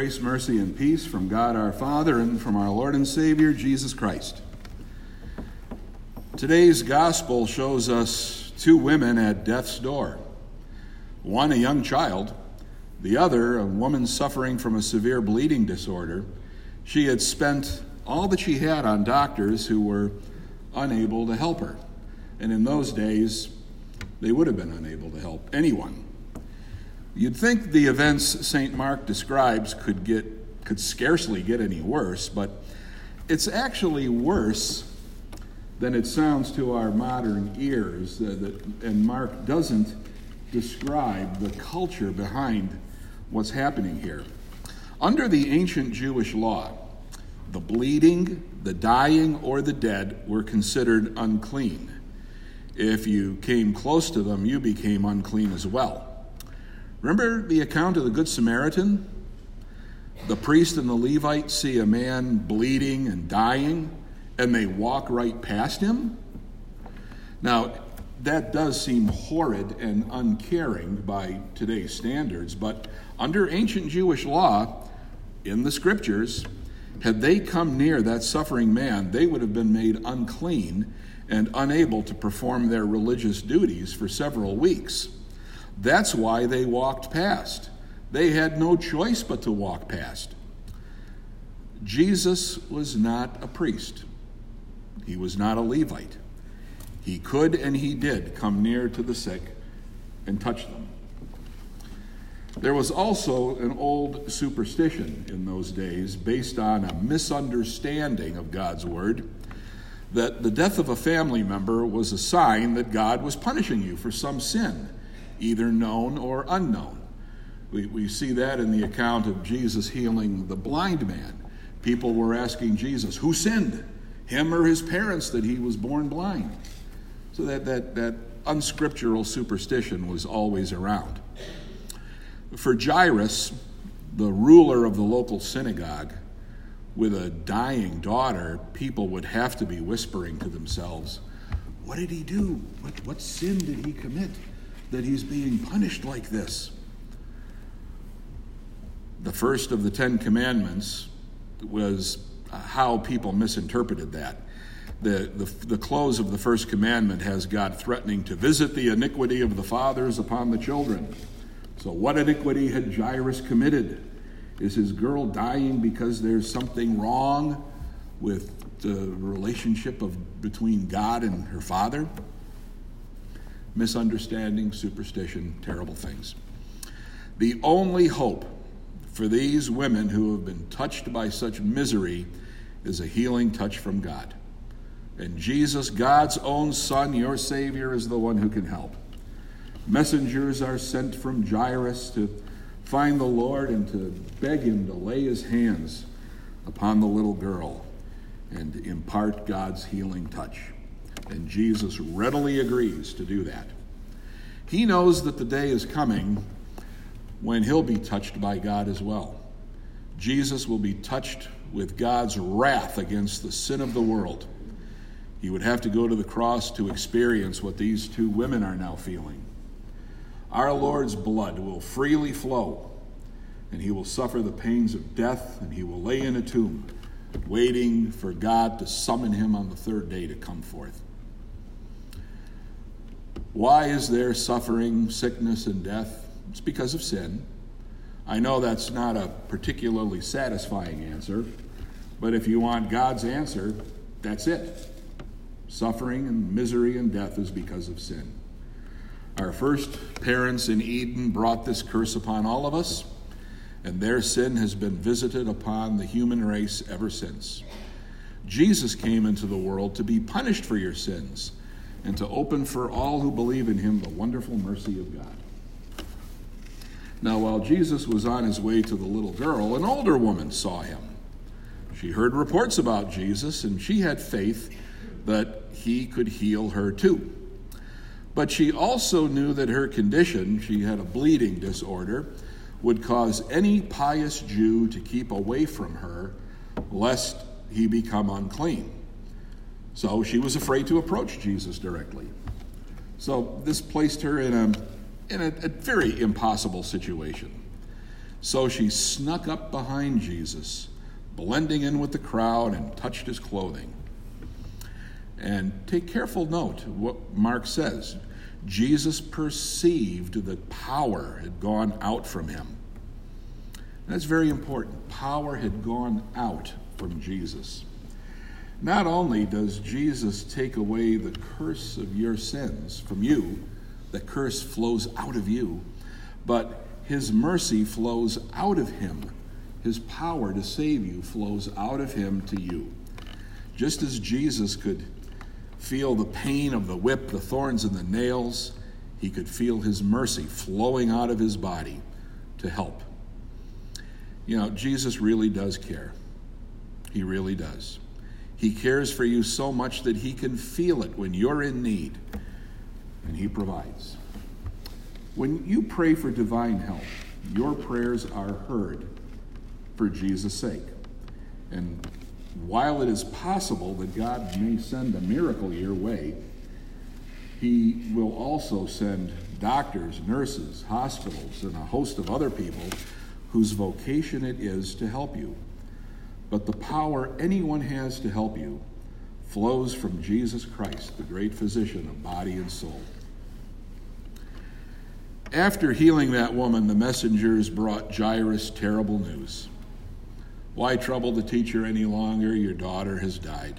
Grace, mercy, and peace from God our Father and from our Lord and Savior, Jesus Christ. Today's gospel shows us two women at death's door. One, a young child. The other, a woman suffering from a severe bleeding disorder. She had spent all that she had on doctors who were unable to help her. And in those days, they would have been unable to help anyone. You'd think the events St. Mark describes could scarcely get any worse, but it's actually worse than it sounds to our modern ears, and Mark doesn't describe the culture behind what's happening here. Under the ancient Jewish law, the bleeding, the dying, or the dead were considered unclean. If you came close to them, you became unclean as well. Remember the account of the Good Samaritan? The priest and the Levite see a man bleeding and dying, and they walk right past him? Now, that does seem horrid and uncaring by today's standards, but under ancient Jewish law, in the scriptures, had they come near that suffering man, they would have been made unclean and unable to perform their religious duties for several weeks. That's why they walked past. They had no choice but to walk past. Jesus was not a priest. He was not a Levite. He could and he did come near to the sick and touch them. There was also an old superstition in those days based on a misunderstanding of God's word that the death of a family member was a sign that God was punishing you for some sin, either known or unknown. We see that in the account of Jesus healing the blind man. People were asking Jesus, who sinned, him or his parents, that he was born blind? So that unscriptural superstition was always around. For Jairus, the ruler of the local synagogue, with a dying daughter, people would have to be whispering to themselves, what did he do? What sin did he commit that he's being punished like this? The first of the 10 Commandments was how people misinterpreted that. The close of the first commandment has God threatening to visit the iniquity of the fathers upon the children. So what iniquity had Jairus committed? Is his girl dying because there's something wrong with the relationship between God and her father? Misunderstanding, superstition, terrible things. The only hope for these women who have been touched by such misery is a healing touch from God. And Jesus, God's own Son, your Savior, is the one who can help. Messengers are sent from Jairus to find the Lord and to beg him to lay his hands upon the little girl and impart God's healing touch. And Jesus readily agrees to do that. He knows that the day is coming when he'll be touched by God as well. Jesus will be touched with God's wrath against the sin of the world. He would have to go to the cross to experience what these two women are now feeling. Our Lord's blood will freely flow, and he will suffer the pains of death, and he will lay in a tomb, waiting for God to summon him on the third day to come forth. Why is there suffering, sickness, and death? It's because of sin. I know that's not a particularly satisfying answer, but if you want God's answer, that's it. Suffering and misery and death is because of sin. Our first parents in Eden brought this curse upon all of us, and their sin has been visited upon the human race ever since. Jesus came into the world to be punished for your sins and to open for all who believe in him the wonderful mercy of God. Now, while Jesus was on his way to the little girl, an older woman saw him. She heard reports about Jesus, and she had faith that he could heal her too. But she also knew that her condition, she had a bleeding disorder, would cause any pious Jew to keep away from her, lest he become unclean. So she was afraid to approach Jesus directly. So this placed her in a very impossible situation. So she snuck up behind Jesus, blending in with the crowd, and touched his clothing. And take careful note of what Mark says. Jesus perceived that power had gone out from him. That's very important. Power had gone out from Jesus. Not only does Jesus take away the curse of your sins from you, the curse flows out of you, but his mercy flows out of him. His power to save you flows out of him to you. Just as Jesus could feel the pain of the whip, the thorns and the nails, he could feel his mercy flowing out of his body to help. You know, Jesus really does care. He really does. He cares for you so much that he can feel it when you're in need, and he provides. When you pray for divine help, your prayers are heard for Jesus' sake. And while it is possible that God may send a miracle your way, he will also send doctors, nurses, hospitals, and a host of other people whose vocation it is to help you. But the power anyone has to help you flows from Jesus Christ, the great physician of body and soul. After healing that woman, the messengers brought Jairus terrible news. Why trouble the teacher any longer? Your daughter has died.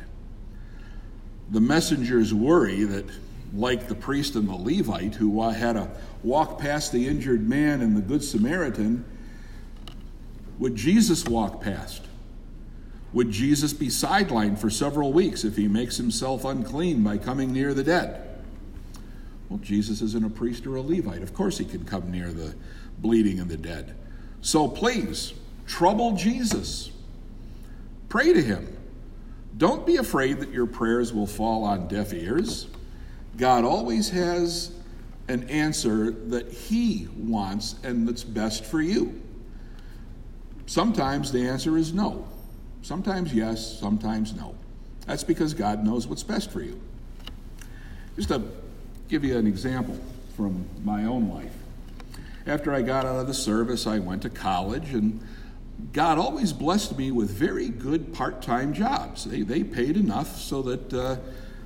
The messengers worry that, like the priest and the Levite who had to walk past the injured man and the Good Samaritan, would Jesus walk past? Would Jesus be sidelined for several weeks if he makes himself unclean by coming near the dead? Well, Jesus isn't a priest or a Levite. Of course he can come near the bleeding and the dead. So please, trouble Jesus. Pray to him. Don't be afraid that your prayers will fall on deaf ears. God always has an answer that he wants and that's best for you. Sometimes the answer is no. Sometimes yes, sometimes no. That's because God knows what's best for you. Just to give you an example from my own life. After I got out of the service, I went to college, and God always blessed me with very good part-time jobs. They paid enough so that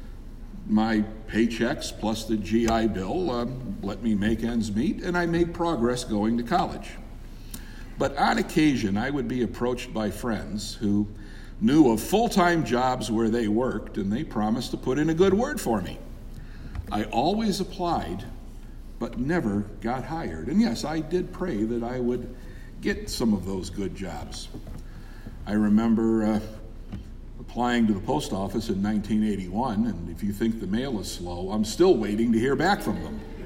my paychecks plus the GI Bill let me make ends meet, and I made progress going to college. But on occasion, I would be approached by friends who knew of full-time jobs where they worked, and they promised to put in a good word for me. I always applied, but never got hired. And yes, I did pray that I would get some of those good jobs. I remember applying to the post office in 1981, and if you think the mail is slow, I'm still waiting to hear back from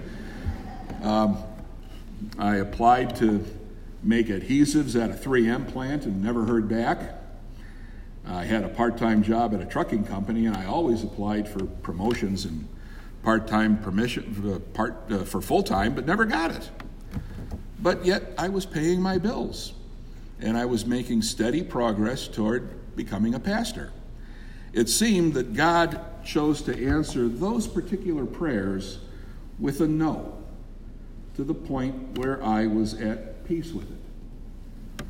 them. I applied to make adhesives at a 3M plant and never heard back. I had a part-time job at a trucking company, and I always applied for promotions and part-time permission for full-time, but never got it. But yet I was paying my bills, and I was making steady progress toward becoming a pastor. It seemed that God chose to answer those particular prayers with a no, to the point where I was at peace with it.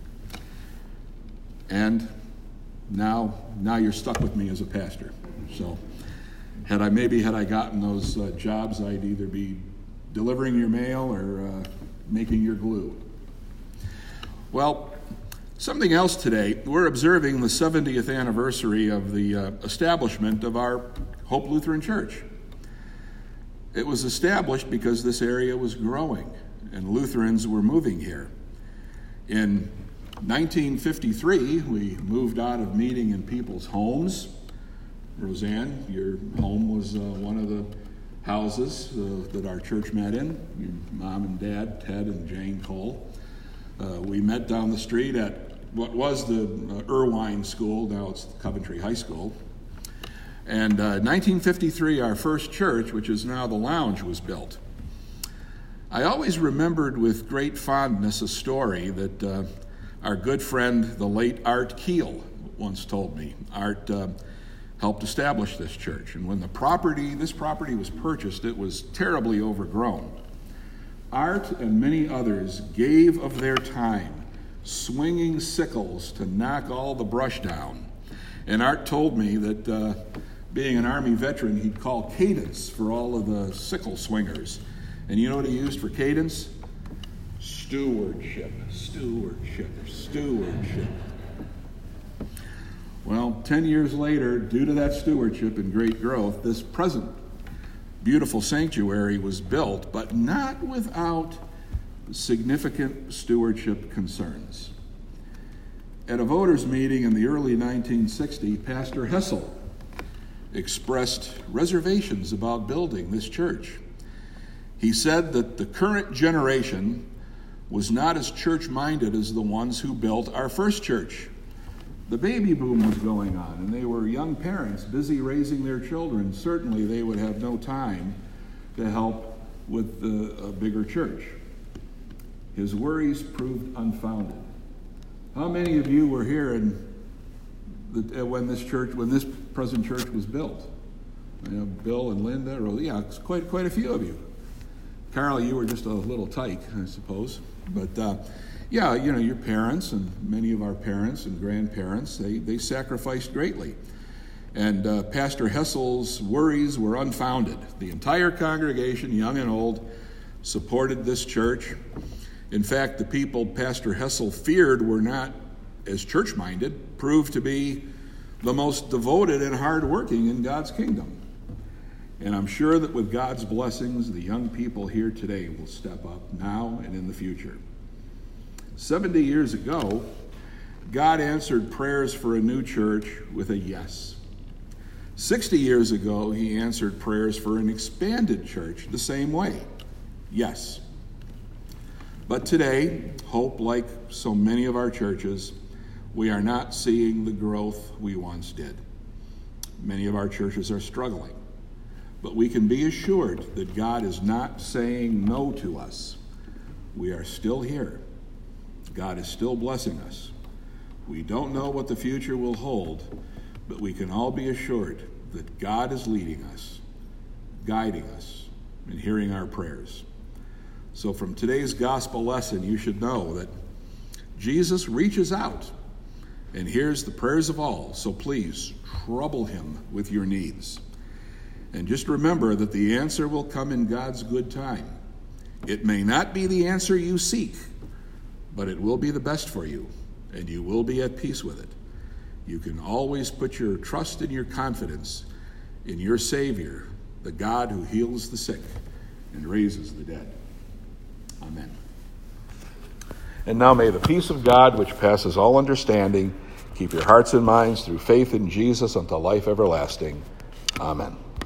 And now you're stuck with me as a pastor. So had I gotten those jobs, I'd either be delivering your mail or making your glue. Well, something else today. We're observing the 70th anniversary of the establishment of our Hope Lutheran Church. It was established because this area was growing and Lutherans were moving here. In 1953, we moved out of meeting in people's homes. Roseanne, your home was one of the houses that our church met in. Your mom and dad, Ted and Jane Cole. We met down the street at what was the Irvine School, now it's Coventry High School. And 1953, our first church, which is now the Lounge, was built. I always remembered with great fondness a story that our good friend, the late Art Keel, once told me. Art helped establish this church, and when this property was purchased, it was terribly overgrown. Art and many others gave of their time swinging sickles to knock all the brush down. And Art told me that being an Army veteran, he'd call cadence for all of the sickle swingers. And you know what he used for cadence? Stewardship, stewardship, stewardship. Well, 10 years later, due to that stewardship and great growth, this present beautiful sanctuary was built, but not without significant stewardship concerns. At a voters' meeting in the early 1960s, Pastor Hessel expressed reservations about building this church. He said that the current generation was not as church-minded as the ones who built our first church. The baby boom was going on, and they were young parents busy raising their children. Certainly they would have no time to help with a bigger church. His worries proved unfounded. How many of you were here when this present church was built? You know, Bill and Linda, it's quite a few of you. Carl, you were just a little tyke, I suppose. But your parents and many of our parents and grandparents, they sacrificed greatly. And Pastor Hessel's worries were unfounded. The entire congregation, young and old, supported this church. In fact, the people Pastor Hessel feared were not as church-minded proved to be the most devoted and hardworking in God's kingdom. And I'm sure that with God's blessings, the young people here today will step up now and in the future. 70 years ago, God answered prayers for a new church with a yes. 60 years ago, he answered prayers for an expanded church the same way. Yes. But today, Hope, like so many of our churches, we are not seeing the growth we once did. Many of our churches are struggling. But we can be assured that God is not saying no to us. We are still here. God is still blessing us. We don't know what the future will hold, but we can all be assured that God is leading us, guiding us, and hearing our prayers. So from today's gospel lesson, you should know that Jesus reaches out and hears the prayers of all. So please trouble him with your needs. And just remember that the answer will come in God's good time. It may not be the answer you seek, but it will be the best for you, and you will be at peace with it. You can always put your trust and your confidence in your Savior, the God who heals the sick and raises the dead. Amen. And now may the peace of God, which passes all understanding, keep your hearts and minds through faith in Jesus unto life everlasting. Amen.